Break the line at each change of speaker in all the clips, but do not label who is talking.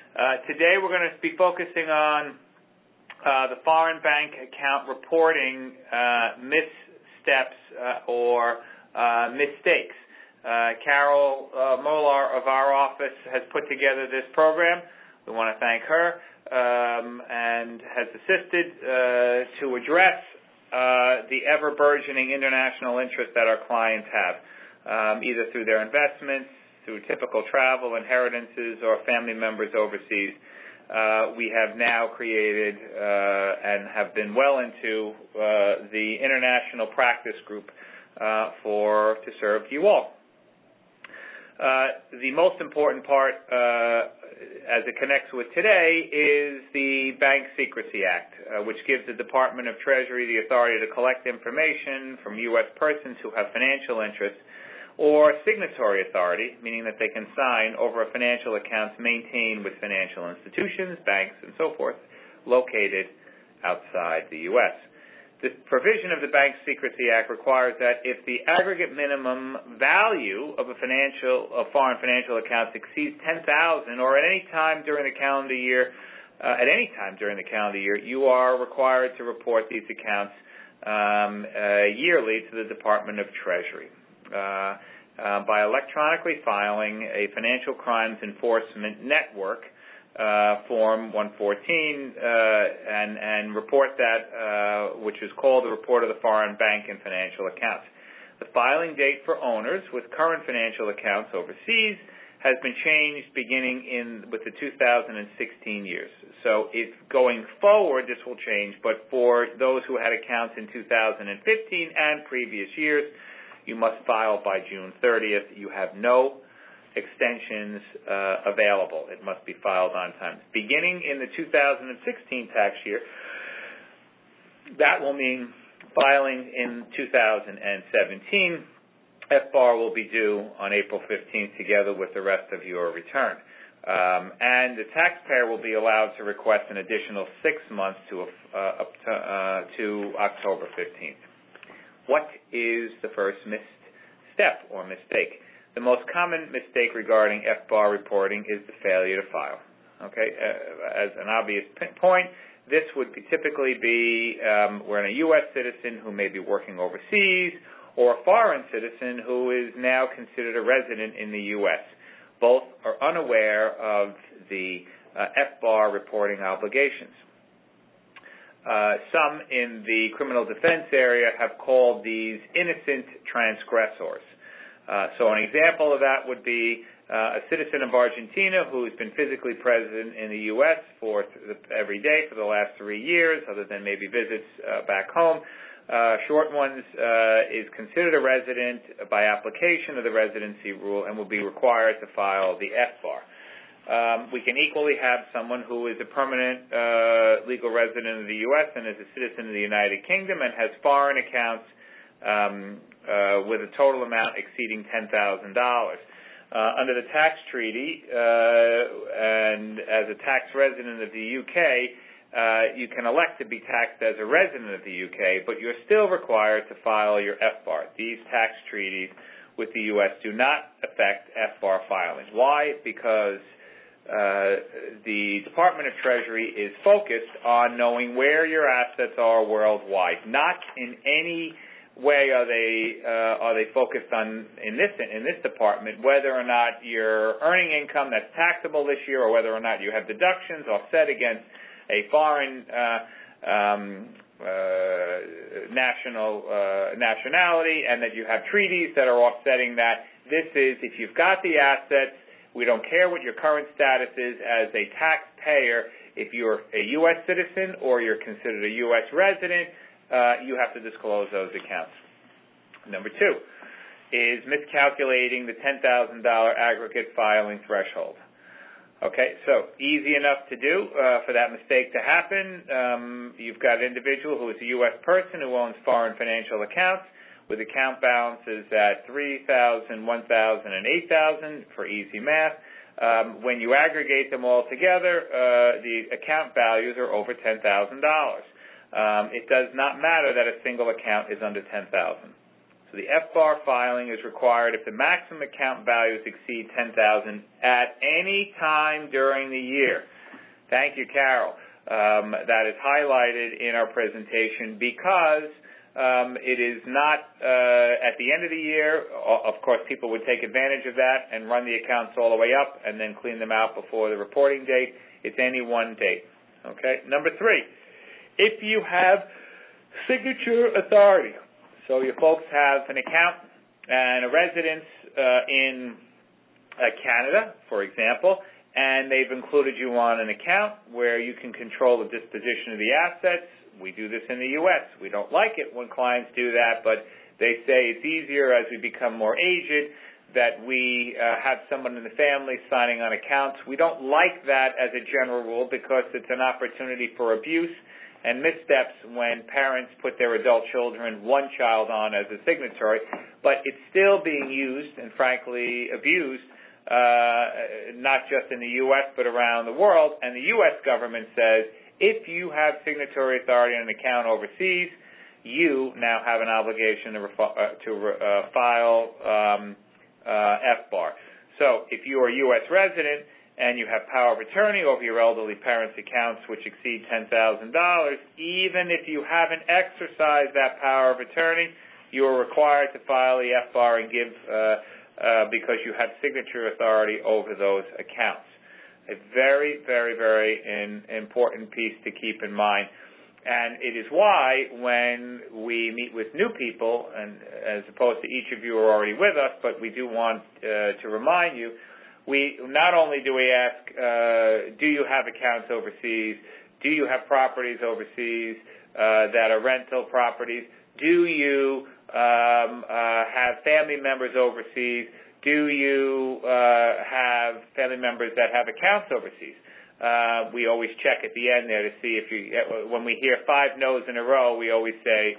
Today we're going to be focusing on the foreign bank account reporting missteps or mistakes. Carol Molar of our office has put together this program. We want to thank her and has assisted to address the ever-burgeoning international interest that our clients have, either through their investments, through typical travel, inheritances, or family members overseas. We have now created and have been well into the international practice group to serve you all. The most important part, as it connects with today, is the Bank Secrecy Act, which gives the Department of Treasury the authority to collect information from U.S. persons who have financial interests, or signatory authority, meaning that they can sign over financial accounts maintained with financial institutions, banks, and so forth, located outside the U.S. The provision of the Bank Secrecy Act requires that if the aggregate minimum value of foreign financial accounts exceeds $10,000, or at any time during the calendar year, you are required to report these accounts yearly to the Department of Treasury by electronically filing a Financial Crimes Enforcement Network Form 114 and report that, which is called the Report of the Foreign Bank and Financial Accounts. The filing date for owners with current financial accounts overseas has been changed beginning with the 2016 years. So if going forward, this will change, but for those who had accounts in 2015 and previous years, you must file by June 30th. You have no extensions available. It must be filed on time. Beginning in the 2016 tax year, that will mean filing in 2017. FBAR will be due on April 15th together with the rest of your return. And the taxpayer will be allowed to request an additional 6 months up to October 15th. What is the first misstep or mistake? The most common mistake regarding FBAR reporting is the failure to file. Okay, as an obvious point, this would typically be when a U.S. citizen who may be working overseas or a foreign citizen who is now considered a resident in the U.S. Both are unaware of the FBAR reporting obligations. Some in the criminal defense area have called these innocent transgressors. So an example of that would be a citizen of Argentina who's been physically present in the U.S. for every day for the last 3 years, other than maybe visits back home. Short ones is considered a resident by application of the residency rule and will be required to file the FBAR. We can equally have someone who is a permanent legal resident of the U.S. and is a citizen of the United Kingdom and has foreign accounts with a total amount exceeding $10,000. Under the tax treaty, and as a tax resident of the UK, you can elect to be taxed as a resident of the UK, but you're still required to file your FBAR. These tax treaties with the U.S. do not affect FBAR filing. Why? Because the Department of Treasury is focused on knowing where your assets are worldwide. Not in any way are they focused on in this department whether or not you're earning income that's taxable this year, or whether or not you have deductions offset against a foreign nationality, and that you have treaties that are offsetting that. This is, if you've got the assets, we don't care what your current status is as a taxpayer. If you're a U.S. citizen or you're considered a U.S. resident, you have to disclose those accounts. Number 2 is miscalculating the $10,000 aggregate filing threshold. Okay, so easy enough to do for that mistake to happen. You've got an individual who is a U.S. person who owns foreign financial accounts with account balances at $3,000, $1,000, and $8,000 for easy math. When you aggregate them all together, the account values are over $10,000. It does not matter that a single account is under $10,000. So the FBAR filing is required if the maximum account values exceed $10,000 at any time during the year. Thank you, Carol. That is highlighted in our presentation because it is not at the end of the year. Of course, people would take advantage of that and run the accounts all the way up and then clean them out before the reporting date. It's any one date. Okay. Number 3, if you have signature authority. So your folks have an account and a residence in Canada, for example, and they've included you on an account where you can control the disposition of the assets. We do this in the U.S. We don't like it when clients do that, but they say it's easier as we become more aged that we have someone in the family signing on accounts. We don't like that as a general rule because it's an opportunity for abuse and missteps when parents put their adult children, one child on as a signatory, but it's still being used and frankly abused, not just in the U.S. but around the world. And the U.S. government says if you have signatory authority on an account overseas, you now have an obligation to file FBAR. So if you are a U.S. resident and you have power of attorney over your elderly parents' accounts which exceed $10,000, even if you haven't exercised that power of attorney, you are required to file the FBAR and give because you have signature authority over those accounts. A very, very, very important piece to keep in mind. And it is why when we meet with new people, and as opposed to each of you are already with us, but we do want to remind you, we not only do we ask, do you have accounts overseas? Do you have properties overseas that are rental properties? Do you have family members overseas? Do you have family members that have accounts overseas? We always check at the end there to see if you. When we hear 5 no's in a row, we always say,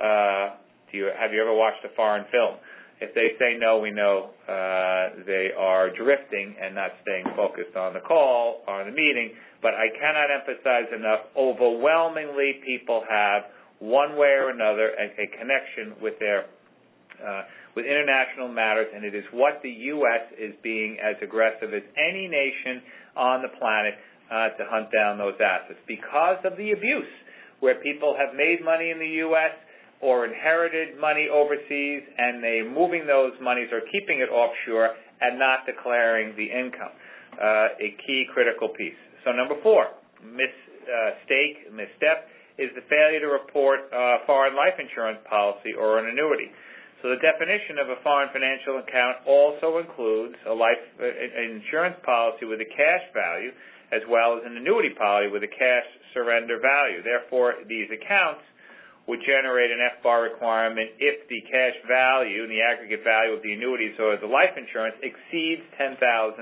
have you ever watched a foreign film? If they say no, we know they are drifting and not staying focused on the call or on the meeting. But I cannot emphasize enough, overwhelmingly people have, one way or another, a connection with their with international matters, and it is what the U.S. is being as aggressive as any nation on the planet to hunt down those assets because of the abuse, where people have made money in the U.S., or inherited money overseas, and they're moving those monies or keeping it offshore and not declaring the income. A key critical piece. So number 4, misstep, is the failure to report foreign life insurance policy or an annuity. So the definition of a foreign financial account also includes an insurance policy with a cash value as well as an annuity policy with a cash surrender value. Therefore, these accounts would generate an FBAR requirement if the cash value and the aggregate value of the annuities or the life insurance exceeds $10,000.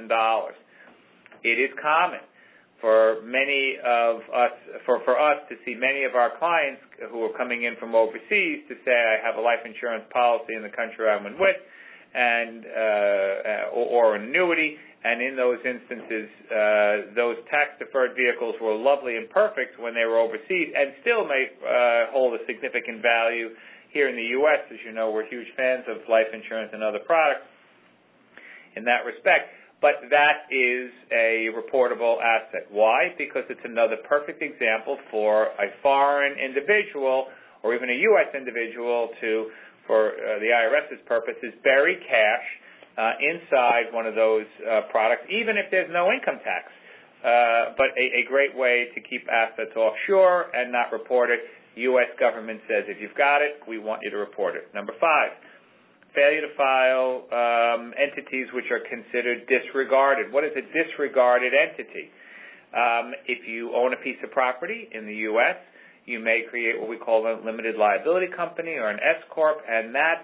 It is common for many of us, for us to see many of our clients who are coming in from overseas to say, I have a life insurance policy in the country I'm with, and or an annuity. And in those instances, those tax-deferred vehicles were lovely and perfect when they were overseas and still may hold a significant value here in the U.S. As you know, we're huge fans of life insurance and other products in that respect. But that is a reportable asset. Why? Because it's another perfect example for a foreign individual or even a U.S. individual to, for the IRS's purposes, bury cash inside one of those products, even if there's no income tax. But a great way to keep assets offshore and not report it. U.S. government says if you've got it, we want you to report it. Number 5, failure to file entities which are considered disregarded. What is a disregarded entity? If you own a piece of property in the U.S., you may create what we call a limited liability company or an S-corp, and that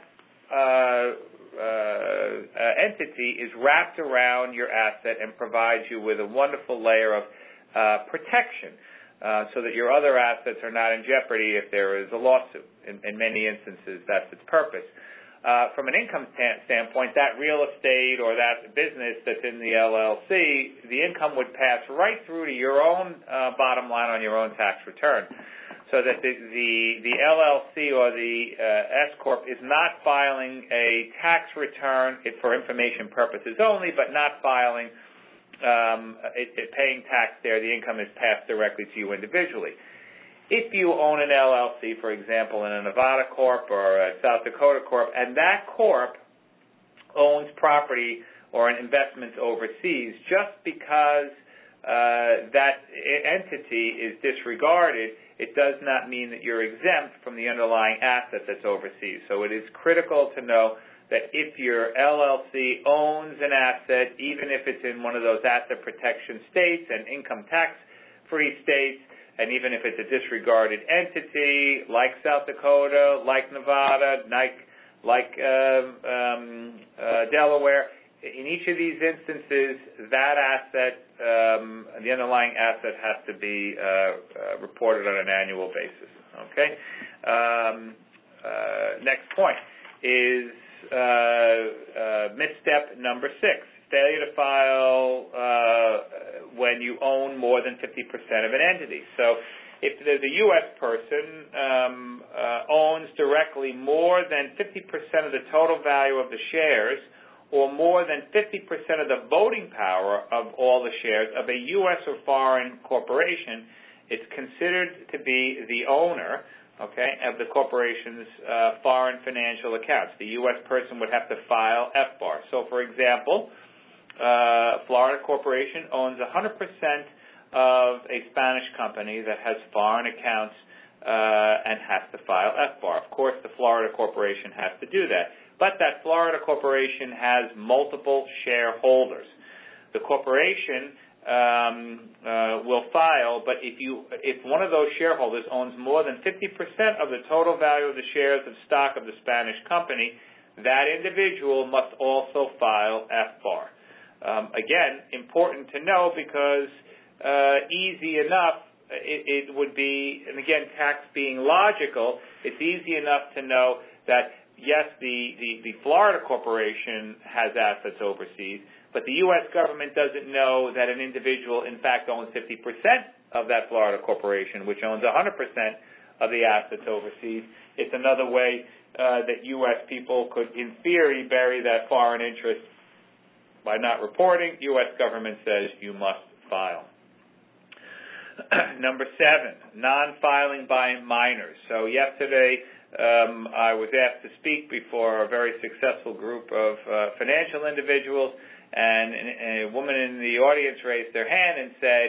entity is wrapped around your asset and provides you with a wonderful layer of protection so that your other assets are not in jeopardy if there is a lawsuit. In many instances, that's its purpose. From an income standpoint, that real estate or that business that's in the LLC, the income would pass right through to your own bottom line on your own tax return. so that the LLC or the S Corp is not filing a tax return for information purposes only, but not filing paying tax there. The income is passed directly to you individually. If you own an LLC, for example, in a Nevada Corp or a South Dakota Corp, and that Corp owns property or an investment overseas, just because that entity is disregarded, it does not mean that you're exempt from the underlying asset that's overseas. So it is critical to know that if your LLC owns an asset, even if it's in one of those asset protection states and income tax-free states, and even if it's a disregarded entity like South Dakota, like Nevada, like Delaware, in each of these instances, that asset, the underlying asset, has to be reported on an annual basis. Okay. Next point is misstep number 6. Failure to file when you own more than 50% of an entity. So if the U.S. person owns directly more than 50% of the total value of the shares, or more than 50% of the voting power of all the shares of a U.S. or foreign corporation, it's considered to be the owner, okay, of the corporation's foreign financial accounts. The U.S. person would have to file FBAR. So, for example, Florida Corporation owns 100% of a Spanish company that has foreign accounts and has to file FBAR. Of course, the Florida Corporation has to do that. But that Florida Corporation has multiple shareholders. The corporation will file, but if one of those shareholders owns more than 50% of the total value of the shares of stock of the Spanish company, that individual must also file FBAR. Again, important to know because easy enough it would be, and again, tax being logical, it's easy enough to know that yes, the Florida Corporation has assets overseas, but the U.S. government doesn't know that an individual, in fact, owns 50% of that Florida Corporation, which owns 100% of the assets overseas. It's another way that U.S. people could, in theory, bury that foreign interest by not reporting. U.S. government says you must file. Number 7, non-filing by minors. So yesterday, I was asked to speak before a very successful group of financial individuals, and a woman in the audience raised their hand and said,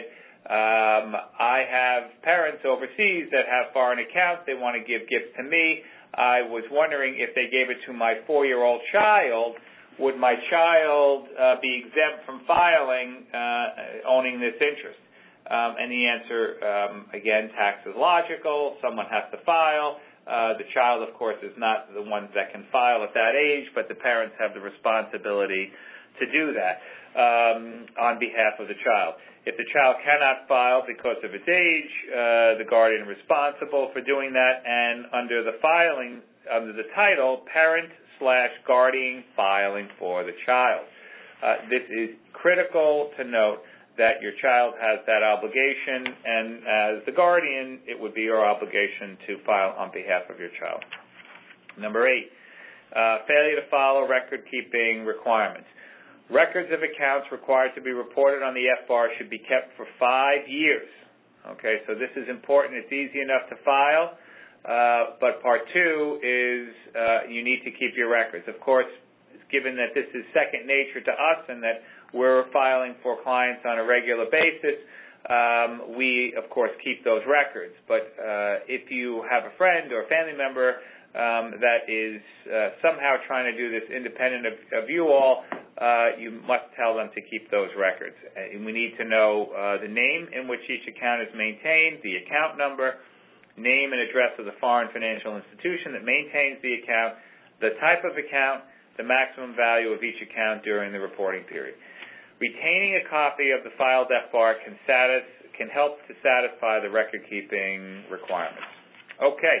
I have parents overseas that have foreign accounts. They want to give gifts to me. I was wondering if they gave it to my 4-year-old child, would my child be exempt from filing owning this interest? And the answer, again, tax is logical. Someone has to file. The child, of course, is not the one that can file at that age, but the parents have the responsibility to do that on behalf of the child. If the child cannot file because of its age, the guardian responsible for doing that, and under the filing, under the title, parent/guardian filing for the child. This is critical to note that your child has that obligation, and as the guardian, it would be your obligation to file on behalf of your child. Number 8, failure to follow record-keeping requirements. Records of accounts required to be reported on the FBAR should be kept for 5 years. Okay, so this is important. It's easy enough to file, but part 2 is you need to keep your records. Of course, given that this is second nature to us and that we're filing for clients on a regular basis, we, of course, keep those records. But if you have a friend or a family member that is somehow trying to do this independent of you all, you must tell them to keep those records. And we need to know the name in which each account is maintained, the account number, name and address of the foreign financial institution that maintains the account, the type of account, the maximum value of each account during the reporting period. Retaining a copy of the filed FBAR can help to satisfy the record-keeping requirements. Okay,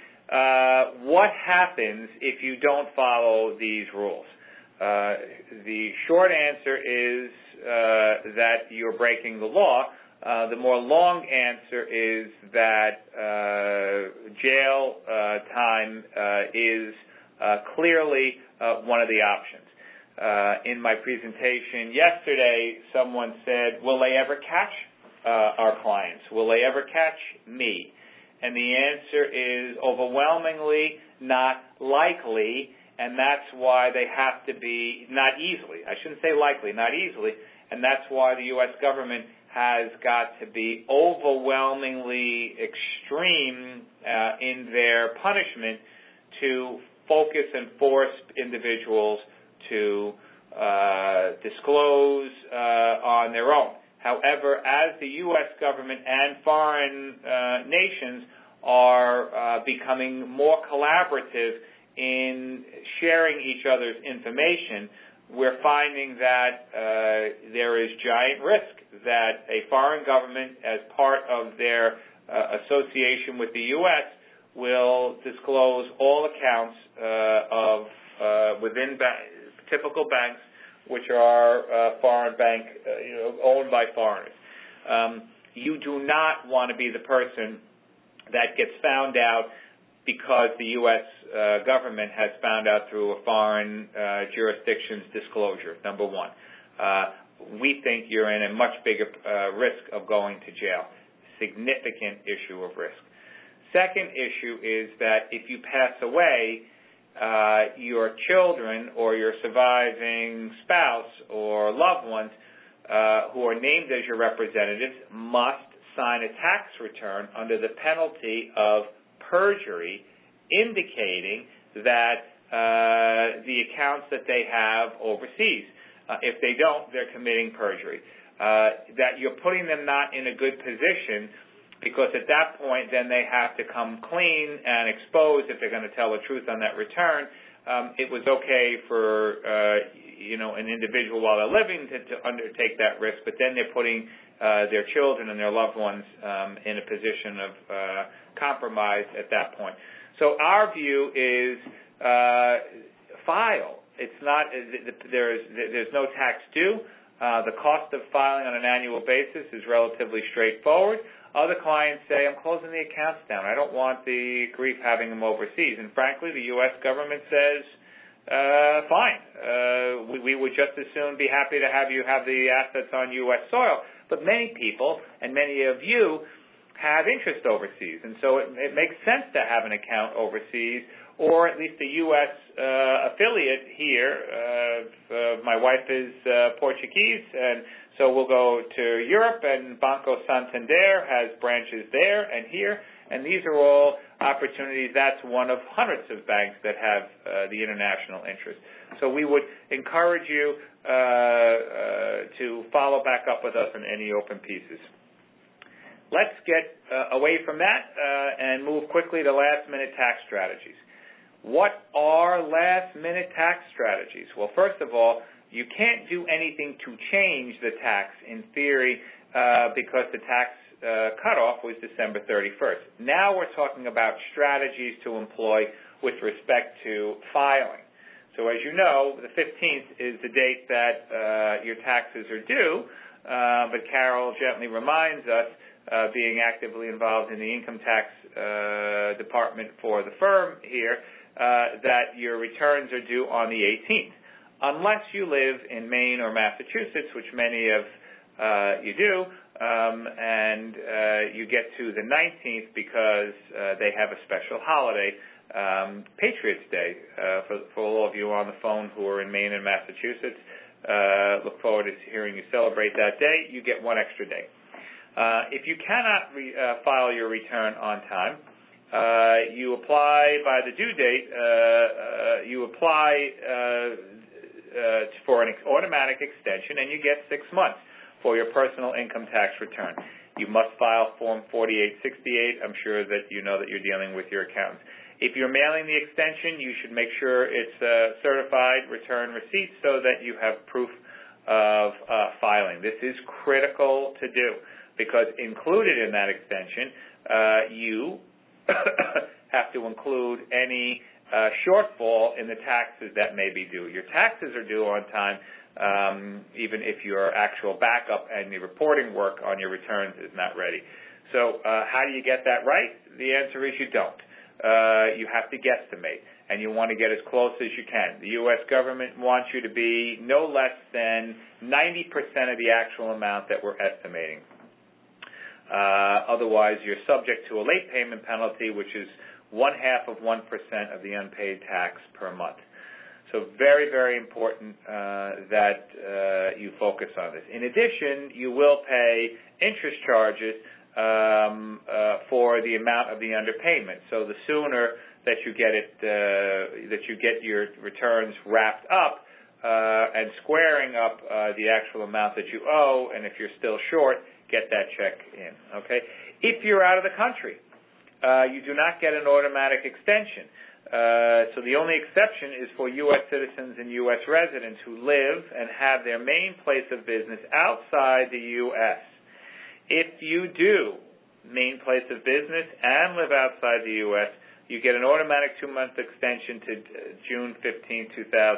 what happens if you don't follow these rules? The short answer is that you're breaking the law, The more long answer is that jail time is clearly one of the options. In my presentation yesterday, someone said, will they ever catch our clients? Will they ever catch me? And the answer is overwhelmingly not likely, and that's why they have to be, not easily, I shouldn't say likely, not easily, and that's why the U.S. government has got to be overwhelmingly extreme in their punishment to focus and force individuals to disclose on their own. However, as the U.S. government and foreign nations are becoming more collaborative in sharing each other's information, we're finding that there is giant risk that a foreign government, as part of their association with the U.S., will disclose all accounts of within typical banks, which are foreign bank, owned by foreigners. You do not want to be the person that gets found out because the U.S. Government has found out through a foreign jurisdiction's disclosure, number one. We think you're in a much bigger risk of going to jail. Significant issue of risk. Second issue is that if you pass away, your children or your surviving spouse or loved ones who are named as your representatives must sign a tax return under the penalty of perjury, indicating that the accounts that they have overseas. If they don't, they're committing perjury. That you're putting them not in a good position, because at that point, then they have to come clean and expose if they're going to tell the truth on that return. It was okay for an individual while they're living to undertake that risk, but then they're putting their children and their loved ones in a position of compromise at that point. So our view is file. It's not. There's no tax due. The cost of filing on an annual basis is relatively straightforward. Other clients say, I'm closing the accounts down. I don't want the grief having them overseas. And frankly, the U.S. government says, fine. We would just as soon be happy to have you have the assets on U.S. soil. But many people, and many of you, have interest overseas. And so it makes sense to have an account overseas, or at least a U.S. Affiliate here. My wife is Portuguese, and so we'll go to Europe, and Banco Santander has branches there and here, and these are all opportunities. That's one of hundreds of banks that have the international interest. So we would encourage you to follow back up with us on any open pieces. Let's get away from that and move quickly to last-minute tax strategies. What are last-minute tax strategies? Well, first of all, you can't do anything to change the tax in theory because the tax cutoff was December 31st. Now we're talking about strategies to employ with respect to filing. So as you know, the 15th is the date that your taxes are due, but Carol gently reminds us, being actively involved in the income tax department for the firm here, that your returns are due on the 18th. Unless you live in Maine or Massachusetts, which many of you do, and you get to the 19th because they have a special holiday, Patriots Day. For all of you on the phone who are in Maine and Massachusetts, look forward to hearing you celebrate that day. You get one extra day. If you cannot file your return on time, you apply by the due date. You apply for an automatic extension, and you get 6 months for your personal income tax return. You must file Form 4868. I'm sure that you know that you're dealing with your accountants. If you're mailing the extension, you should make sure it's a certified return receipt so that you have proof of filing. This is critical to do because included in that extension, you have to include any shortfall in the taxes that may be due. Your taxes are due on time, even if your actual backup and the reporting work on your returns is not ready. So how do you get that right? The answer is you don't. You have to guesstimate, and you want to get as close as you can. The U.S. government wants you to be no less than 90% of the actual amount that we're estimating. Otherwise, you're subject to a late payment penalty, which is 0.5% of the unpaid tax per month. So very, very important that you focus on this. In addition, you will pay interest charges for the amount of the underpayment. So the sooner that you get it, that you get your returns wrapped up and squaring up the actual amount that you owe, and if you're still short, get that check in. Okay. If you're out of the country, you do not get an automatic extension. So the only exception is for U.S. citizens and U.S. residents who live and have their main place of business outside the U.S. If you do main place of business and live outside the U.S., you get an automatic 2-month extension to June 15,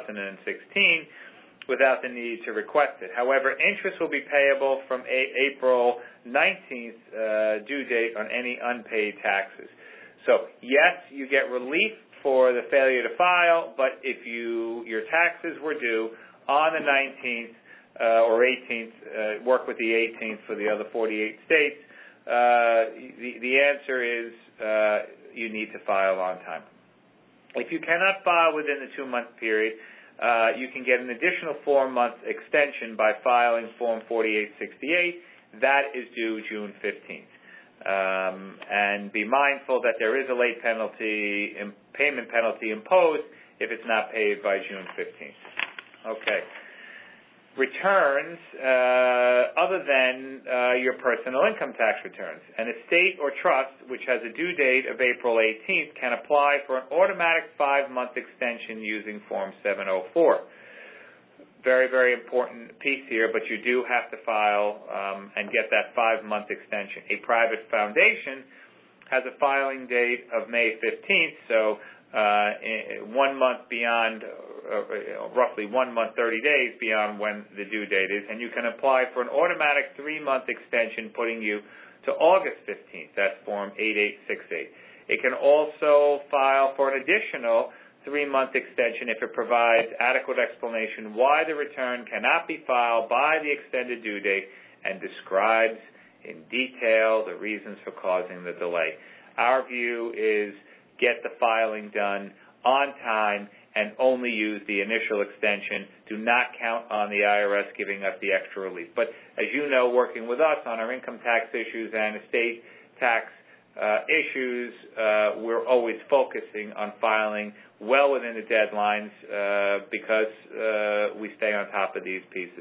2016 without the need to request it. However, interest will be payable from April 19th due date on any unpaid taxes. So, yes, you get relief for the failure to file, but if your taxes were due on the 19th or 18th, work with the 18th for the other 48 states, the answer is you need to file on time. If you cannot file within the 2-month period, you can get an additional 4-month extension by filing Form 4868. That is due June 15th. And be mindful that there is a late payment penalty imposed if it's not paid by June 15th. Okay. Returns, other than your personal income tax returns. An estate or trust which has a due date of April 18th can apply for an automatic 5-month extension using Form 704. Very, very important piece here, but you do have to file and get that 5-month extension. A private foundation has a filing date of May 15th, so 1 month beyond, roughly 1 month, 30 days beyond when the due date is, and you can apply for an automatic 3-month extension putting you to August 15th. That's Form 8868. It can also file for an additional 3-month extension if it provides adequate explanation why the return cannot be filed by the extended due date and describes in detail the reasons for causing the delay. Our view is get the filing done on time and only use the initial extension. Do not count on the IRS giving us the extra relief. But as you know, working with us on our income tax issues and estate tax issues, we're always focusing on filing well within the deadlines because we stay on top of these pieces.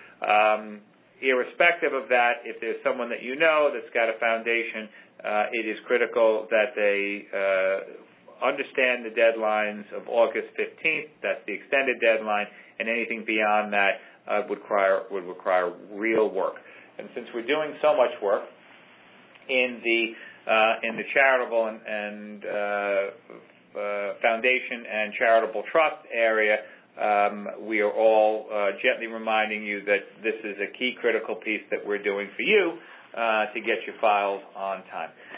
Irrespective of that, if there's someone that you know that's got a foundation, it is critical that they understand the deadlines of August 15th. That's the extended deadline, and anything beyond that would require real work. And since we're doing so much work in the charitable and foundation and charitable trust area, we are all gently reminding you that this is a key critical piece that we're doing for you to get you filed on time.